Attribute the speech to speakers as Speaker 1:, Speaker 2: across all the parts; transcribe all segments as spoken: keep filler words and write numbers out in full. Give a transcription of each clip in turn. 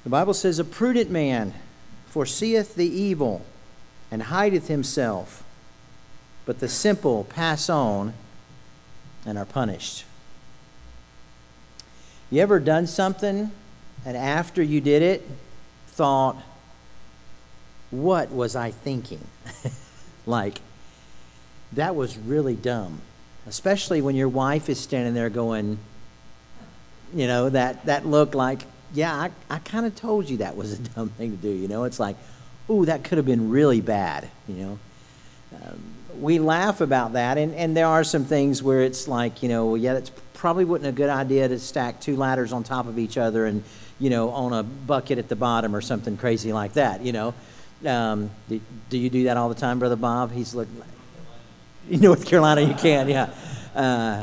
Speaker 1: The Bible says, a prudent man foreseeth the evil and hideth himself, but the simple pass on and are punished. You ever done something and after you did it thought, what was I thinking? Like, that was really dumb. Especially when your wife is standing there going, you know, that, that look like, yeah, I, I kind of told you that was a dumb thing to do. You know, it's like, ooh, that could have been really bad, you know. Um, we laugh about that, and, and there are some things where it's like, you know, well, yeah, that's probably wasn't a good idea to stack two ladders on top of each other and, you know, on a bucket at the bottom or something crazy like that, you know. Um, do, do you do that all the time, Brother Bob? He's looking like, in North Carolina, you can, yeah. Uh,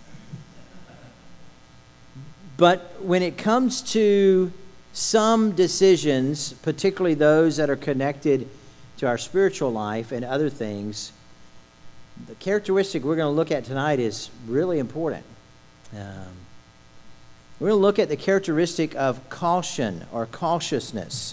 Speaker 1: but when it comes to some decisions, particularly those that are connected to our spiritual life and other things, the characteristic we're going to look at tonight is really important. Um, we're going to look at the characteristic of caution or cautiousness.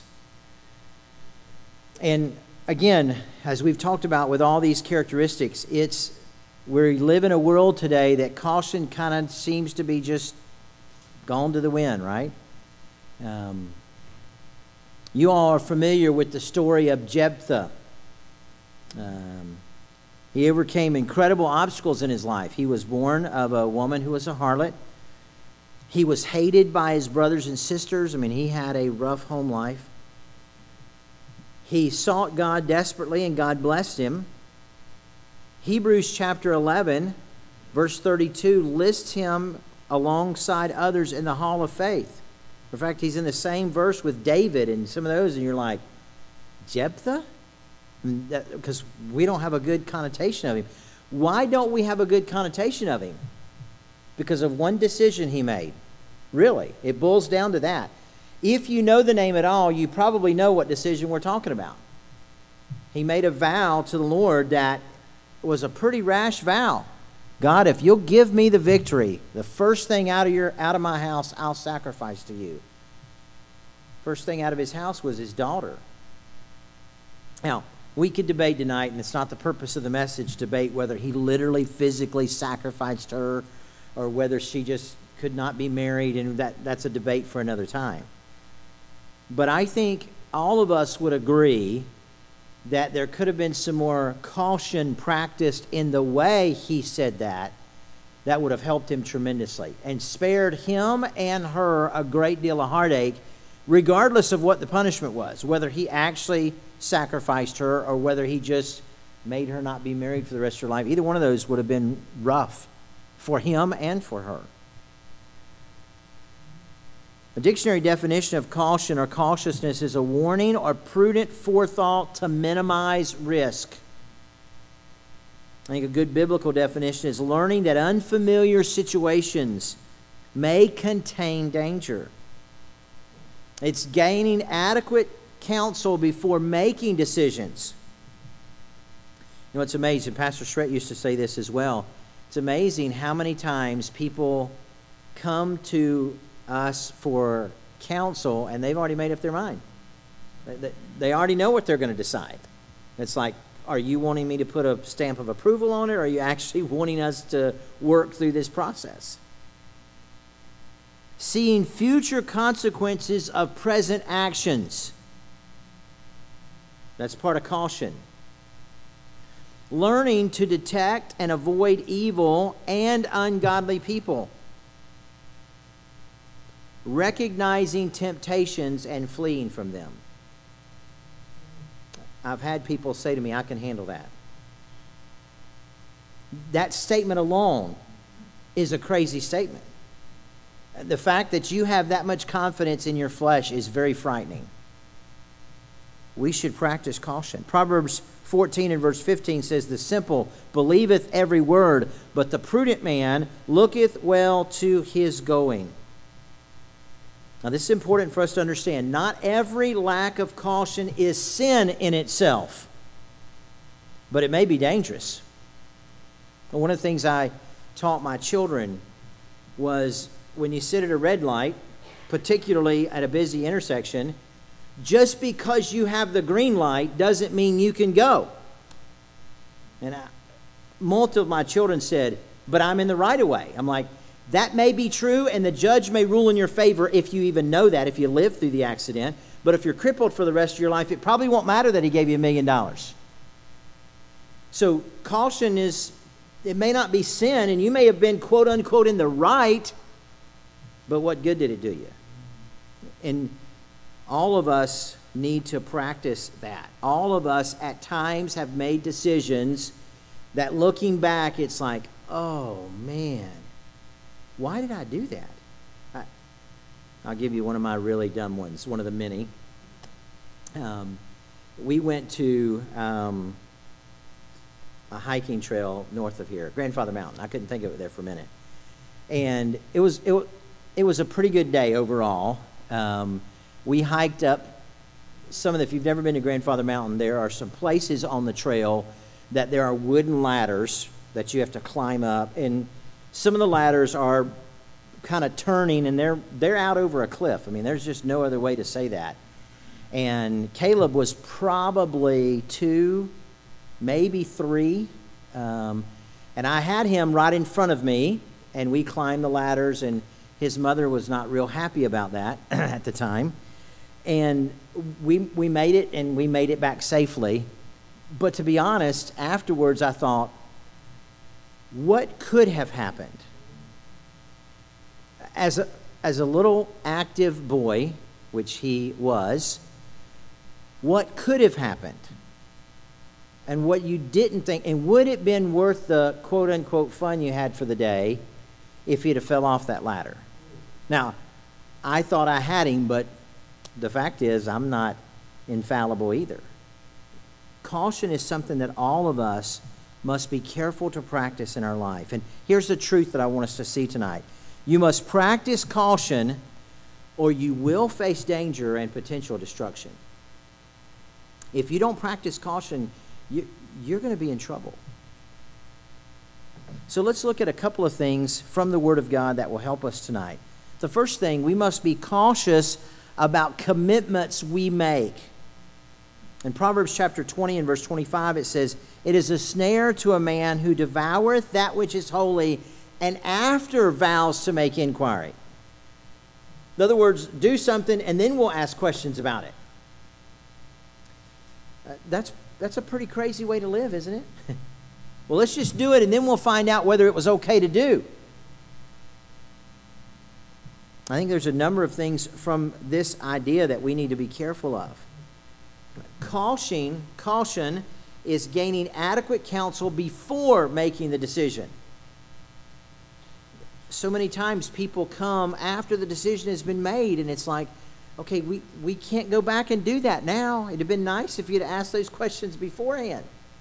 Speaker 1: And again, as we've talked about with all these characteristics, it's we live in a world today that caution kind of seems to be just gone to the wind, right? Um, you all are familiar with the story of Jephthah. Um, he overcame incredible obstacles in his life. He was born of a woman who was a harlot. He was hated by his brothers and sisters. I mean, he had a rough home life. He sought God desperately, and God blessed him. Hebrews chapter eleven, verse thirty-two, lists him alongside others in the hall of faith. In fact, he's in the same verse with David and some of those, and you're like, Jephthah? Because we don't have a good connotation of him. Why don't we have a good connotation of him? Because of one decision he made. Really, it boils down to that. If you know the name at all, you probably know what decision we're talking about. He made a vow to the Lord that was a pretty rash vow. God, if you'll give me the victory, the first thing out of your out of my house, I'll sacrifice to you. First thing out of his house was his daughter. Now, we could debate tonight, and it's not the purpose of the message, debate whether he literally physically sacrificed her or whether she just could not be married, and that, that's a debate for another time. But I think all of us would agree that there could have been some more caution practiced in the way he said that, that would have helped him tremendously and spared him and her a great deal of heartache, regardless of what the punishment was, whether he actually sacrificed her or whether he just made her not be married for the rest of her life. Either one of those would have been rough for him and for her. A dictionary definition of caution or cautiousness is a warning or prudent forethought to minimize risk. I think a good biblical definition is learning that unfamiliar situations may contain danger. It's gaining adequate counsel before making decisions. You know, it's amazing. Pastor Schreck used to say this as well. It's amazing how many times people come to us for counsel and they've already made up their mind. They already know what they're going to decide. It's like, are you wanting me to put a stamp of approval on it, or are you actually wanting us to work through this process? Seeing future consequences of present actions. That's part of caution. Learning to detect and avoid evil and ungodly people. Recognizing temptations and fleeing from them. I've had people say to me, I can handle that. That statement alone is a crazy statement. The fact that you have that much confidence in your flesh is very frightening. We should practice caution. Proverbs fourteen and verse fifteen says, the simple believeth every word, but the prudent man looketh well to his going. Now, this is important for us to understand. Not every lack of caution is sin in itself, but it may be dangerous. One of the things I taught my children was when you sit at a red light particularly at a busy intersection, just because you have the green light doesn't mean you can go. And I, multiple of my children said, but I'm in the right of way. I'm like, that may be true, and the judge may rule in your favor if you even know that, if you live through the accident. But if you're crippled for the rest of your life, it probably won't matter that he gave you a million dollars. So caution is, it may not be sin, and you may have been, quote unquote, in the right, but what good did it do you? And all of us need to practice that. All of us at times have made decisions that looking back, it's like, oh man, why did I do that? I, I'll give you one of my really dumb ones, one of the many. Um, we went to um, a hiking trail north of here, Grandfather Mountain. I couldn't think of it there for a minute. And it was it, it was a pretty good day overall. Um, we hiked up some of the, if you've never been to Grandfather Mountain, there are some places on the trail that there are wooden ladders that you have to climb up, and some of the ladders are kind of turning, and they're they're out over a cliff. I mean, there's just no other way to say that. And Caleb was probably two, maybe three, um, and I had him right in front of me, and we climbed the ladders, and his mother was not real happy about that at the time. And we we made it, and we made it back safely. But to be honest, afterwards I thought, what could have happened? As a, as a little active boy, which he was, what could have happened? And what you didn't think, and would it have been worth the quote-unquote fun you had for the day if he'd have fell off that ladder? Now, I thought I had him, but the fact is I'm not infallible either. Caution is something that all of us must be careful to practice in our life. And here's the truth that I want us to see tonight. You must practice caution, or you will face danger and potential destruction. If you don't practice caution, you, you're going to be in trouble. So let's look at a couple of things from the Word of God that will help us tonight. The first thing, we must be cautious about commitments we make. In Proverbs chapter twenty and verse twenty-five, it says, "It is a snare to a man who devoureth that which is holy, and after vows to make inquiry." In other words, do something and then we'll ask questions about it. Uh, that's, that's a pretty crazy way to live, isn't it? Well, let's just do it and then we'll find out whether it was okay to do. I think there's a number of things from this idea that we need to be careful of. Caution, caution is gaining adequate counsel before making the decision. So many times people come after the decision has been made, and it's like, okay, we, we can't go back and do that now. It'd have been nice if you'd asked those questions beforehand.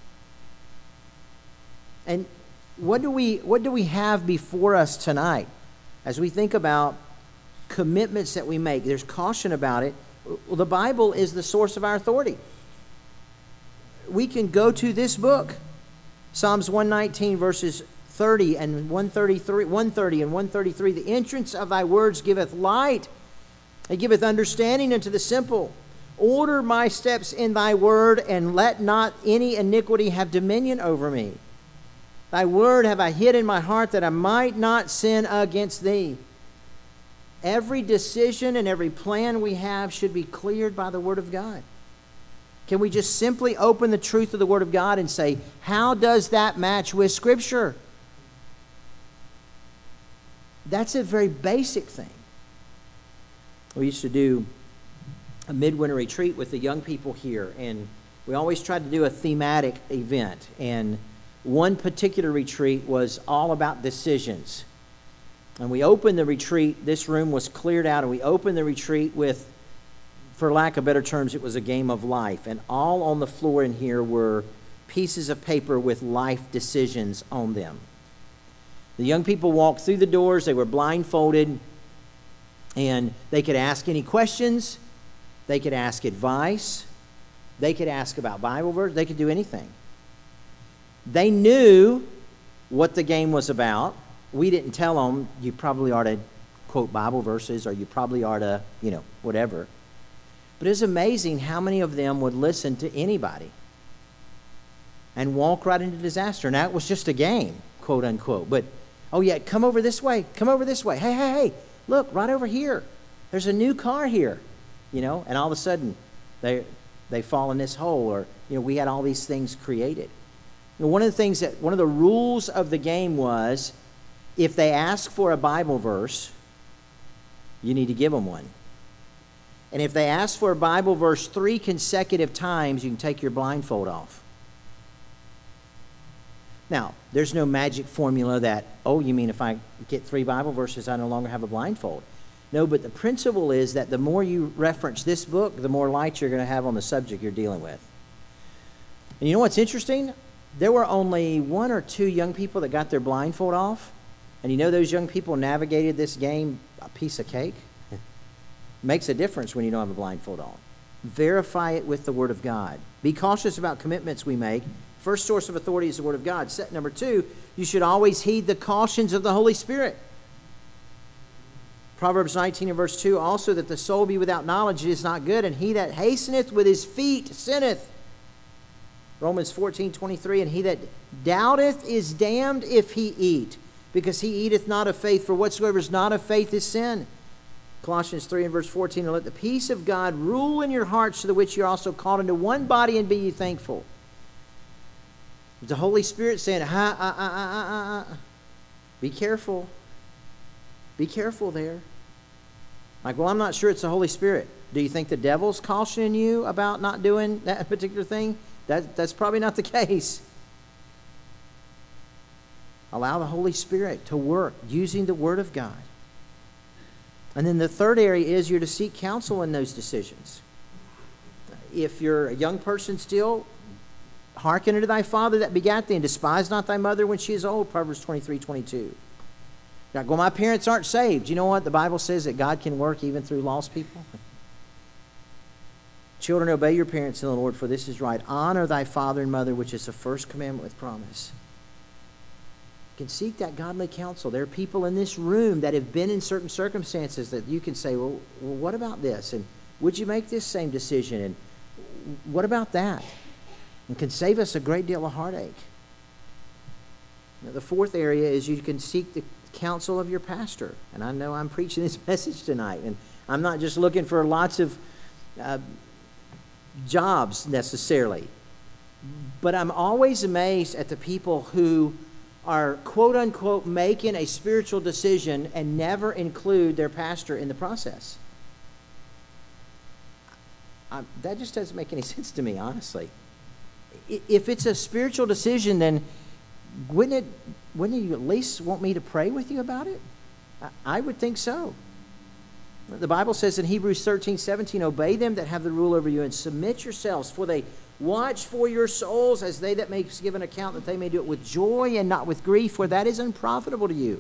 Speaker 1: And what do we what do we have before us tonight as we think about commitments that we make? There's caution about it. Well, the Bible is the source of our authority. We can go to this book, Psalms one nineteen, verses thirty and one thirty-three, one thirty and one thirty-three. "The entrance of thy words giveth light, it giveth understanding unto the simple. Order my steps in thy word, and let not any iniquity have dominion over me. Thy word have I hid in my heart, that I might not sin against thee." Every decision and every plan we have should be cleared by the Word of God. Can we just simply open the truth of the Word of God and say, how does that match with Scripture? That's a very basic thing. We used to do a midwinter retreat with the young people here, and we always tried to do a thematic event. And one particular retreat was all about decisions. And we opened the retreat, this room was cleared out, and we opened the retreat with, for lack of better terms, it was a game of life. And all on the floor in here were pieces of paper with life decisions on them. The young people walked through the doors, they were blindfolded, and they could ask any questions, they could ask advice, they could ask about Bible verses, they could do anything. They knew what the game was about. We didn't tell them, you probably ought to quote Bible verses, or you probably are to, you know, whatever. But it's amazing how many of them would listen to anybody and walk right into disaster. Now, it was just a game, quote unquote. But, oh yeah, come over this way. Come over this way. Hey, hey, hey, look, right over here. There's a new car here, you know. And all of a sudden, they they fall in this hole. Or, you know, we had all these things created. You know, one of the things that, one of the rules of the game was, if they ask for a Bible verse, you need to give them one. And if they ask for a Bible verse three consecutive times, you can take your blindfold off. Now, there's no magic formula that, oh, you mean if I get three Bible verses, I no longer have a blindfold. No, but the principle is that the more you reference this book, the more light you're going to have on the subject you're dealing with. And you know what's interesting? There were only one or two young people that got their blindfold off. And you know those young people navigated this game a piece of cake? Makes a difference when you don't have a blindfold on. Verify it with the Word of God. Be cautious about commitments we make. First source of authority is the Word of God. Set number two, you should always heed the cautions of the Holy Spirit. Proverbs nineteen and verse two, also that the soul be without knowledge is not good, and he that hasteneth with his feet sinneth. Romans fourteen twenty-three, and he that doubteth is damned if he eat, because he eateth not of faith, for whatsoever is not of faith is sin. Colossians three and verse fourteen, and let the peace of God rule in your hearts, to the which you are also called into one body, and be ye thankful. The Holy Spirit saying, ha, ah, ah, ah, ah, ah. Be careful. Be careful there. Like, well, I'm not sure it's the Holy Spirit. Do you think the devil's cautioning you about not doing that particular thing? That, that's probably not the case. Allow the Holy Spirit to work using the Word of God. And then the third area is you're to seek counsel in those decisions. If you're a young person still, hearken unto thy father that begat thee, and despise not thy mother when she is old, Proverbs twenty-three twenty-two. Now, well, my parents aren't saved. You know what? The Bible says that God can work even through lost people. Children, obey your parents in the Lord, for this is right. Honor thy father and mother, which is the first commandment with promise. You can seek that godly counsel. There are people in this room that have been in certain circumstances that you can say, well, well what about this? And would you make this same decision? And what about that? And can save us a great deal of heartache. Now, the fourth area is you can seek the counsel of your pastor. And I know I'm preaching this message tonight, and I'm not just looking for lots of uh, jobs necessarily, but I'm always amazed at the people who are quote unquote making a spiritual decision and never include their pastor in the process. I, that just doesn't make any sense to me, honestly. If it's a spiritual decision, then wouldn't it, wouldn't you at least want me to pray with you about it? I, I would think so. The Bible says in Hebrews thirteen seventeen, obey them that have the rule over you, and submit yourselves, for they watch for your souls as they that may give an account, that they may do it with joy and not with grief, for that is unprofitable to you.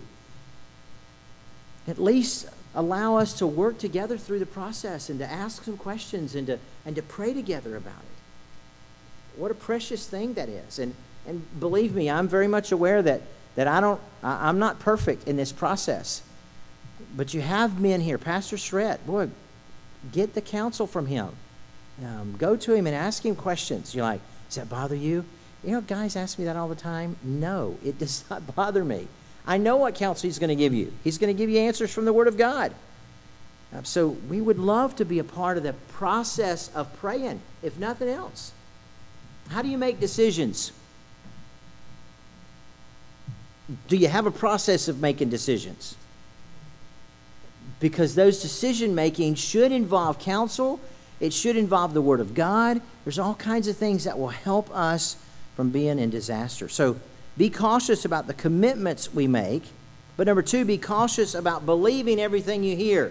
Speaker 1: At least allow us to work together through the process and to ask some questions and to and to pray together about it. What a precious thing that is. And and believe me, I'm very much aware that that I don't I, I'm not perfect in this process. But you have men here, Pastor Shred, boy, get the counsel from him. Um, go to him and ask him questions. You're like, does that bother you? You know, guys ask me that all the time. No, it does not bother me. I know what counsel he's going to give you. He's going to give you answers from the Word of God. Uh, so we would love to be a part of the process of praying, if nothing else. How do you make decisions? Do you have a process of making decisions? Because those decision making should involve counsel. It should involve the Word of God. There's all kinds of things that will help us from being in disaster. So be cautious about the commitments we make. But number two, be cautious about believing everything you hear.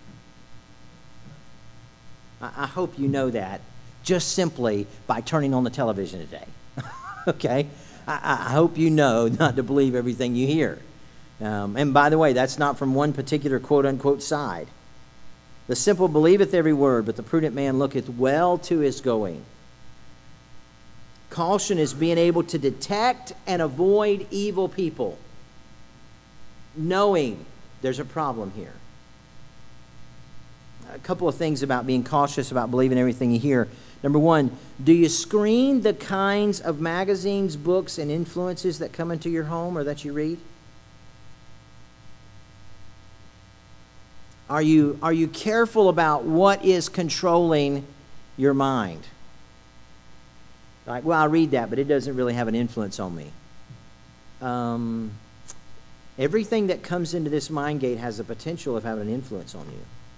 Speaker 1: I, I hope you know that just simply by turning on the television today. Okay? I, I hope you know not to believe everything you hear. Um, and by the way, that's not from one particular quote-unquote side. The simple believeth every word, but the prudent man looketh well to his going. Caution is being able to detect and avoid evil people, knowing there's a problem here. a couple of things about being cautious about believing everything you hear. Number one, do you screen the kinds of magazines, books, and influences that come into your home or that you read? Are you, are you careful about what is controlling your mind? Like, well, I read that, but it doesn't really have an influence on me. Um, everything that comes into this mind gate has the potential of having an influence on you.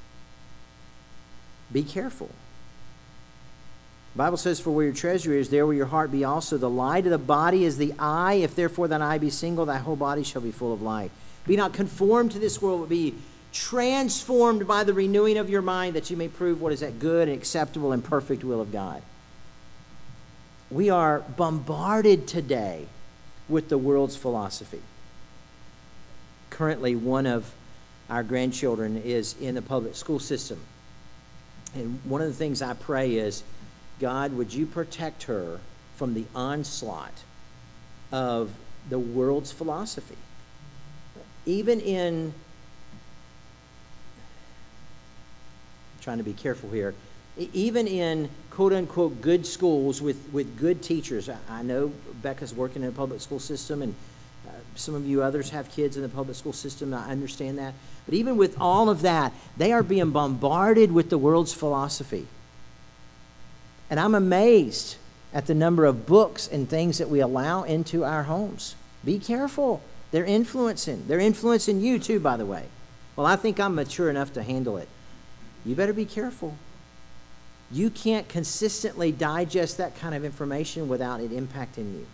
Speaker 1: Be careful. The Bible says, for where your treasure is, there will your heart be also. The light of the body is the eye. If therefore thine eye be single, thy whole body shall be full of light. Be not conformed to this world, but be transformed by the renewing of your mind, that you may prove what is that good and acceptable and perfect will of God. We are bombarded today with the world's philosophy. Currently, one of our grandchildren is in the public school system. And one of the things I pray is, God, would you protect her from the onslaught of the world's philosophy? Even in, I'm trying to be careful here, even in quote-unquote good schools with, with good teachers. I, I know Becca's working in a public school system, and uh, some of you others have kids in the public school system. I understand that. But even with all of that, they are being bombarded with the world's philosophy. And I'm amazed at the number of books and things that we allow into our homes. Be careful. They're influencing. They're influencing you too, by the way. Well, I think I'm mature enough to handle it. You better be careful. You can't consistently digest that kind of information without it impacting you.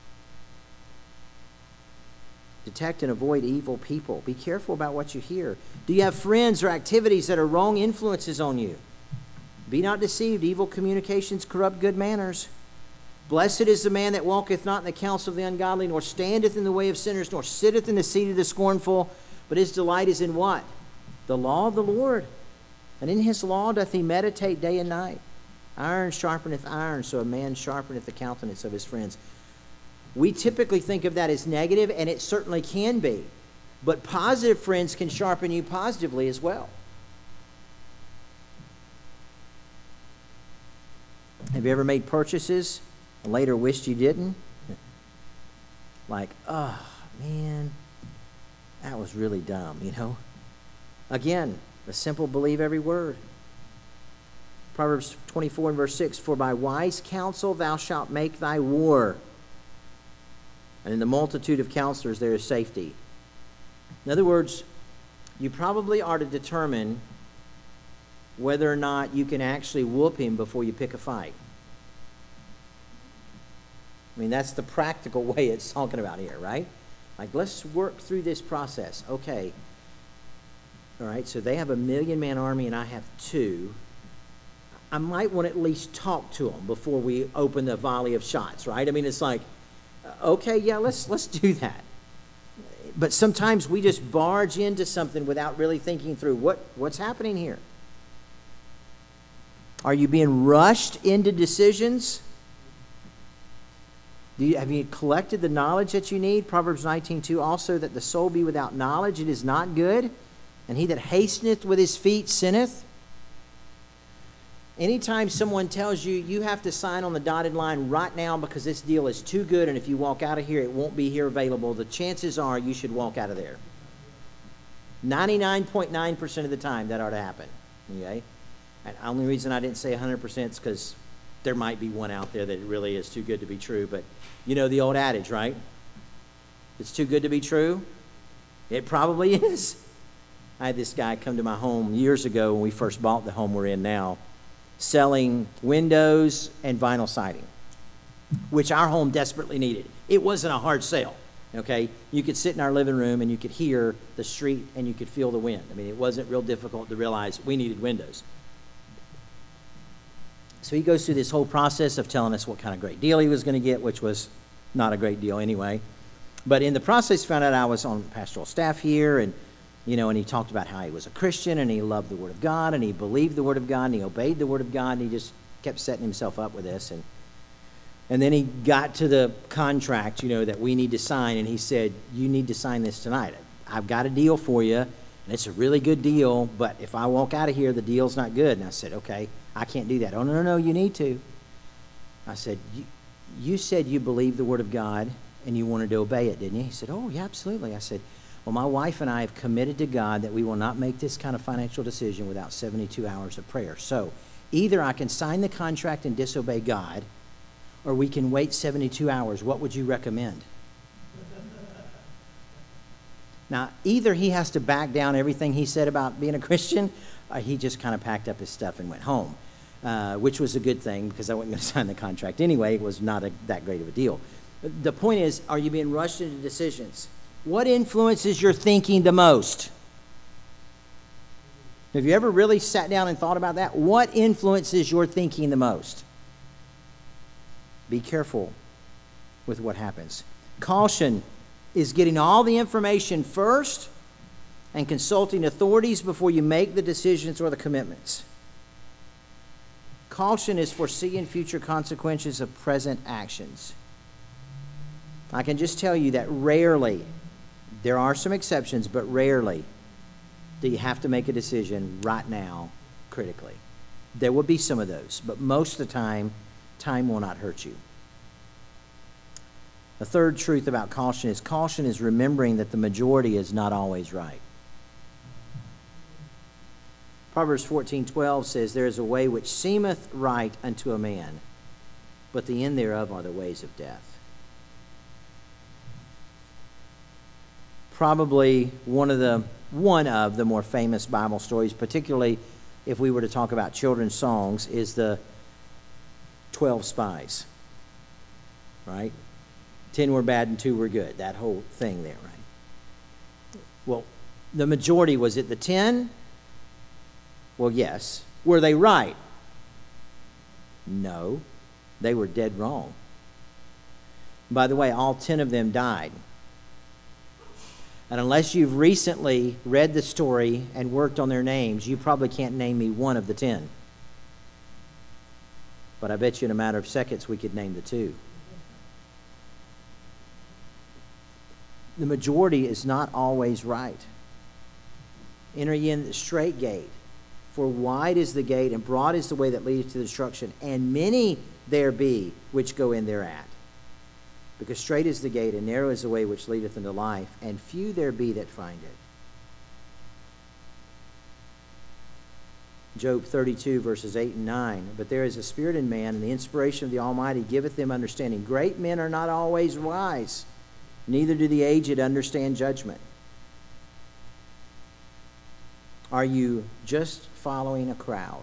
Speaker 1: Detect and avoid evil people. Be careful about what you hear. Do you have friends or activities that are wrong influences on you? Be not deceived. Evil communications corrupt good manners. Blessed is the man that walketh not in the counsel of the ungodly, nor standeth in the way of sinners, nor sitteth in the seat of the scornful, but his delight is in what? The law of the Lord. And in his law doth he meditate day and night. Iron sharpeneth iron, so a man sharpeneth the countenance of his friends. We typically think of that as negative, and it certainly can be. But positive friends can sharpen you positively as well. Have you ever made purchases and later wished you didn't? Like, oh, man, that was really dumb, you know? Again, the simple believe every word. Proverbs twenty-four and verse six, for by wise counsel thou shalt make thy war, and in the multitude of counselors there is safety. In other words, you probably are to determine whether or not you can actually whoop him before you pick a fight. I mean, that's the practical way it's talking about here, right? Like, let's work through this process. Okay. All right, so they have a million-man army and I have two. I might want to at least talk to them before we open the volley of shots, right? I mean, it's like, okay, yeah, let's let's do that. But sometimes we just barge into something without really thinking through what, what's happening here. Are you being rushed into decisions? Do you, have you collected the knowledge that you need? Proverbs nineteen two, also that the soul be without knowledge, it is not good. And he that hasteneth with his feet sinneth. Anytime someone tells you you have to sign on the dotted line right now because this deal is too good, and if you walk out of here, it won't be here available, the chances are you should walk out of there. ninety-nine point nine percent of the time that ought to happen. Okay? And the only reason I didn't say one hundred percent is because there might be one out there that really is too good to be true. But you know the old adage, right? It's too good to be true. It probably is. I had this guy come to my home years ago when we first bought the home we're in now, selling windows and vinyl siding, which our home desperately needed. It wasn't a hard sale, okay? You could sit in our living room and you could hear the street and you could feel the wind. I mean, it wasn't real difficult to realize we needed windows. So he goes through this whole process of telling us what kind of great deal he was going to get, which was not a great deal anyway. But in the process, found out I was on pastoral staff here, and you know, and he talked about how he was a Christian and he loved the Word of God and he believed the Word of God and he obeyed the Word of God, and he just kept setting himself up with this. And and then he got to the contract, you know, that we need to sign, and he said, you need to sign this tonight. I've got a deal for you, And it's a really good deal, but if I walk out of here, the deal's not good. And I said, okay, I can't do that. Oh, no, no, no, you need to. I said, you, you said you believe the Word of God and you wanted to obey it, didn't you? He said, oh, yeah, absolutely. I said, well, my wife and I have committed to God that we will not make this kind of financial decision without seventy-two hours of prayer. So either I can sign the contract and disobey God, or we can wait seventy-two hours. What would you recommend? Now, either he has to back down everything he said about being a Christian, or he just kind of packed up his stuff and went home, uh, which was a good thing because I wasn't going to sign the contract anyway. It was not a, that great of a deal. The point is, are you being rushed into decisions? What influences your thinking the most? Have you ever really sat down and thought about that? What influences your thinking the most? Be careful with what happens. Caution is getting all the information first and consulting authorities before you make the decisions or the commitments. Caution is foreseeing future consequences of present actions. I can just tell you that rarely, there are some exceptions, but rarely do you have to make a decision right now critically. There will be some of those, but most of the time, time will not hurt you. The third truth about caution is caution is remembering that the majority is not always right. Proverbs fourteen twelve says, there is a way which seemeth right unto a man, but the end thereof are the ways of death. Probably one of the one of the more famous Bible stories, particularly if we were to talk about children's songs, is the twelve spies. Right? Ten were bad and two were good. That whole thing there, right? Well, the majority, was it the ten? Well, yes. Were they right? No. They were dead wrong. By the way, all ten of them died. And unless you've recently read the story and worked on their names, you probably can't name me one of the ten. But I bet you in a matter of seconds we could name the two. The majority is not always right. Enter ye in the strait gate, for wide is the gate and broad is the way that leadeth to destruction, and many there be which go in thereat. Because strait is the gate and narrow is the way which leadeth unto life, and few there be that find it. Job thirty-two, verses eight and nine. But there is a spirit in man, and the inspiration of the Almighty giveth them understanding. Great men are not always wise, neither do the aged understand judgment. Are you just following a crowd?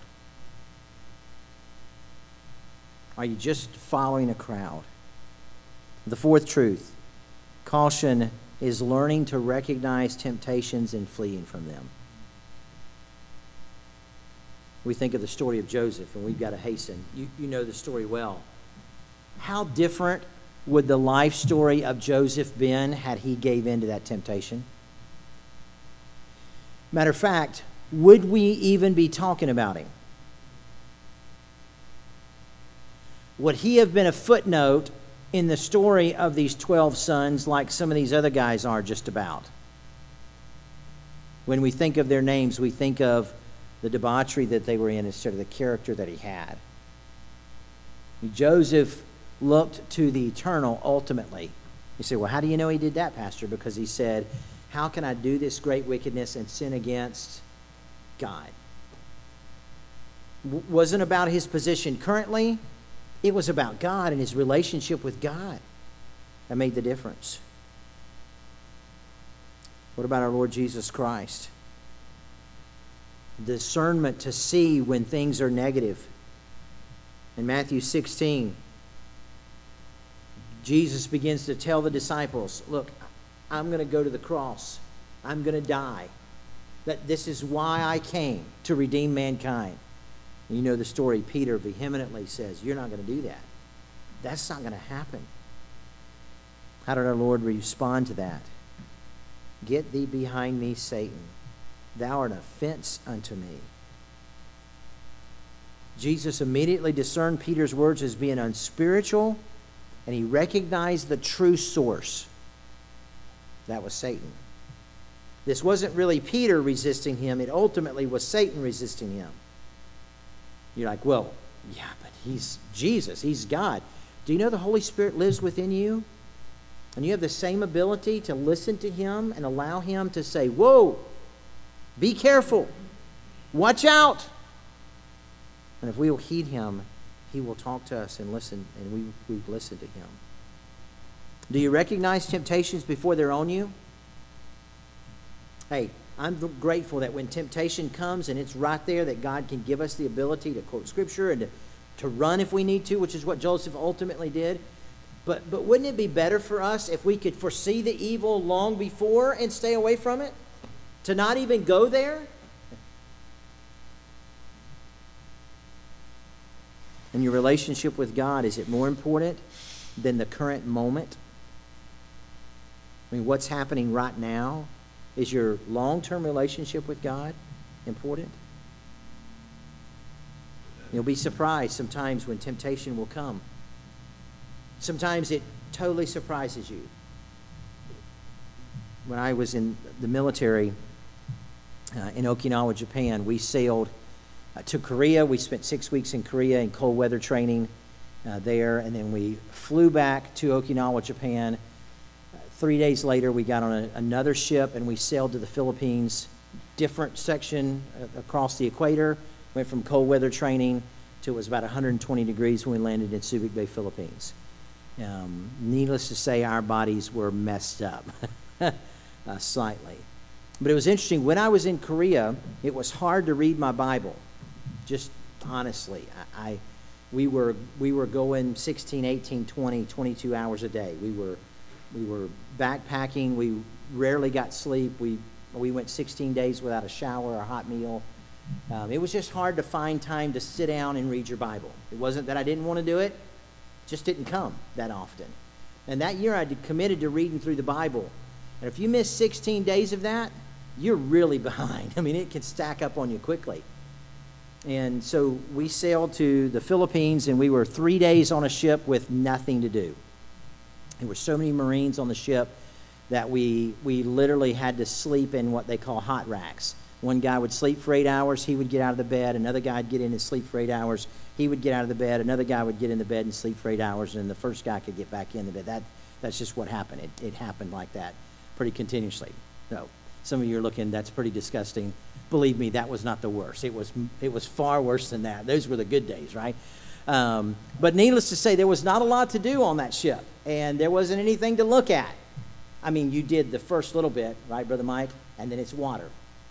Speaker 1: Are you just following a crowd? The fourth truth, caution is learning to recognize temptations and fleeing from them. We think of the story of Joseph, and we've got to hasten. You, you know the story well. How different would the life story of Joseph been had he gave in to that temptation? Matter of fact, would we even be talking about him? Would he have been a footnote in the story of these twelve sons like some of these other guys are just about? When we think of their names, we think of the debauchery that they were in instead of the character that he had. Joseph looked to the eternal ultimately. You say, well, how do you know he did that, Pastor? Because he said, how can I do this great wickedness and sin against God? W- wasn't about his position currently. It was about God and his relationship with God. That made the difference. What about our Lord Jesus Christ? Discernment to see when things are negative. In Matthew sixteen, Jesus begins to tell the disciples, look, I'm going to go to the cross. I'm going to die. That this is why I came, to redeem mankind. You know the story. Peter vehemently says, you're not going to do that. That's not going to happen. How did our Lord respond to that? Get thee behind me, Satan. Thou art an offense unto me. Jesus immediately discerned Peter's words as being unspiritual, and he recognized the true source. That was Satan. This wasn't really Peter resisting him. It ultimately was Satan resisting him. You're like, well, yeah, but he's Jesus. He's God. Do you know the Holy Spirit lives within you? And you have the same ability to listen to him and allow him to say, whoa, be careful. Watch out. And if we will heed him, he will talk to us and listen, and we, we listen to him. Do you recognize temptations before they're on you? Hey, I'm grateful that when temptation comes and it's right there, that God can give us the ability to quote Scripture and to, to run if we need to, which is what Joseph ultimately did. But, but wouldn't it be better for us if we could foresee the evil long before and stay away from it? To not even go there? And your relationship with God, is it more important than the current moment? I mean, what's happening right now? Is your long-term relationship with God important? You'll be surprised sometimes when temptation will come. Sometimes it totally surprises you. When I was in the military uh, in Okinawa, Japan, we sailed uh, to Korea. We spent six weeks in Korea in cold weather training uh, there, and then we flew back to Okinawa, Japan. Three days later, we got on a, another ship and we sailed to the Philippines, different section uh, across the equator. Went from cold weather training to it was about one hundred twenty degrees when we landed in Subic Bay, Philippines. Um, needless to say, our bodies were messed up uh, slightly. But it was interesting. When I was in Korea, it was hard to read my Bible. Just honestly, I, I we were we were going sixteen, eighteen, twenty, twenty-two hours a day. We were We were backpacking. We rarely got sleep. We we went sixteen days without a shower or a hot meal. Um, it was just hard to find time to sit down and read your Bible. It wasn't that I didn't want to do it. It just didn't come that often. And that year I committed to reading through the Bible. And if you miss sixteen days of that, you're really behind. I mean, it can stack up on you quickly. And so we sailed to the Philippines, and we were three days on a ship with nothing to do. There were so many Marines on the ship that we we literally had to sleep in what they call hot racks. One guy would sleep for eight hours, he would get out of the bed. Another guy would get in and sleep for eight hours, he would get out of the bed. Another guy would get in the bed and sleep for eight hours, and the first guy could get back in the bed. That That's just what happened. It, it happened like that pretty continuously. So some of you are looking, that's pretty disgusting. Believe me, that was not the worst. It was, it was far worse than that. Those were the good days, right? Um, but needless to say, there was not a lot to do on that ship, and there wasn't anything to look at. I mean, you did the first little bit, right, Brother Mike? And then it's water.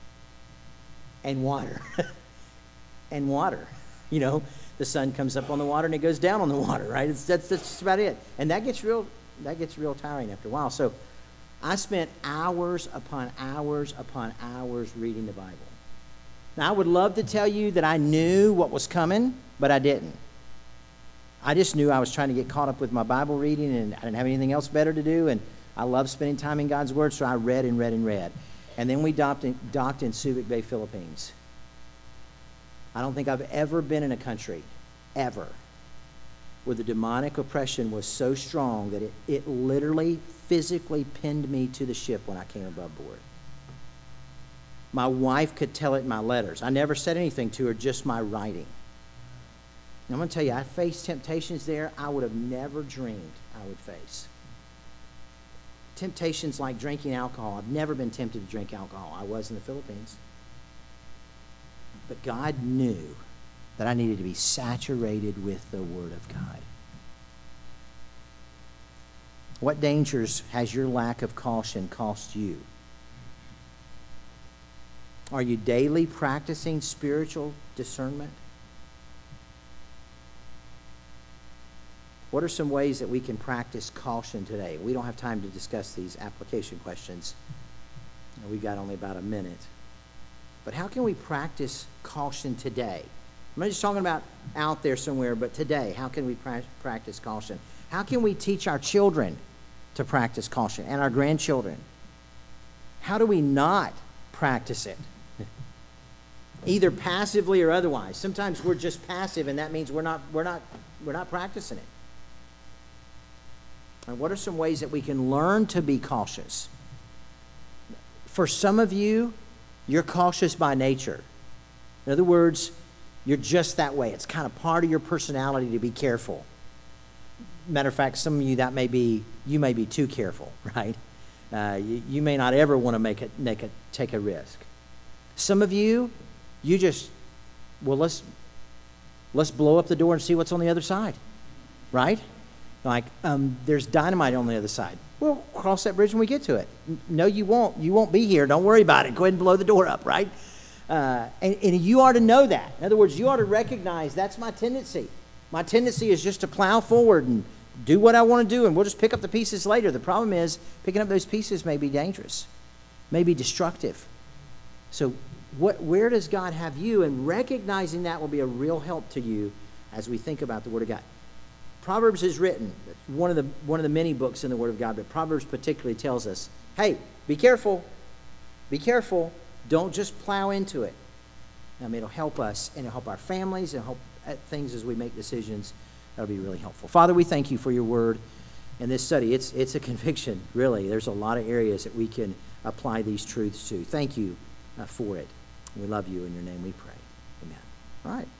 Speaker 1: And water. and water. You know, the sun comes up on the water and it goes down on the water, right? It's, that's, that's just about it. And that gets real, that gets real tiring after a while. So I spent hours upon hours upon hours reading the Bible. Now, I would love to tell you that I knew what was coming, but I didn't. I just knew I was trying to get caught up with my Bible reading, and I didn't have anything else better to do, and I love spending time in God's Word, so I read and read and read. And then we docked in, docked in Subic Bay, Philippines. I don't think I've ever been in a country, ever, where the demonic oppression was so strong that it, it literally physically pinned me to the ship when I came above board. My wife could tell it in my letters. I never said anything to her, just my writing. And I'm going to tell you, I faced temptations there I would have never dreamed I would face. Temptations like drinking alcohol. I've never been tempted to drink alcohol. I was in the Philippines. But God knew that I needed to be saturated with the Word of God. What dangers has your lack of caution cost you? Are you daily practicing spiritual discernment? What are some ways that we can practice caution today? We don't have time to discuss these application questions. We've got only about a minute. But how can we practice caution today? I'm not just talking about out there somewhere, but today, how can we pra- practice caution? How can we teach our children to practice caution and our grandchildren? How do we not practice it? Either passively or otherwise. Sometimes we're just passive, and that means we're not we're not we're not practicing it. And what are some ways that we can learn to be cautious? For some of you, you're cautious by nature. In other words, you're just that way. It's kind of part of your personality to be careful. Matter of fact, some of you, that may be, you may be too careful, right? Uh, you, you may not ever want to make a, make a, take a risk. Some of you, you just, well, let's, let's blow up the door and see what's on the other side, right? Like, um, there's dynamite on the other side. We'll cross that bridge when we get to it. No, you won't. You won't be here. Don't worry about it. Go ahead and blow the door up, right? Uh, and, and you are to know that. In other words, you are to recognize that's my tendency. My tendency is just to plow forward and do what I want to do, and we'll just pick up the pieces later. The problem is picking up those pieces may be dangerous, may be destructive. So what, where does God have you? And recognizing that will be a real help to you as we think about the Word of God. Proverbs is written, one of the one of the many books in the Word of God, but Proverbs particularly tells us, hey, be careful, be careful, don't just plow into it. Um, it'll help us, and it'll help our families, and help at things as we make decisions. That'll be really helpful. Father, we thank you for your Word and this study. It's, it's a conviction, really. There's a lot of areas that we can apply these truths to. Thank you uh, for it. We love you. In your name we pray. Amen. All right.